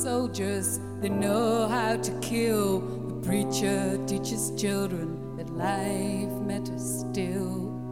soldiers, they know how to kill. The preacher teaches children that life matters still.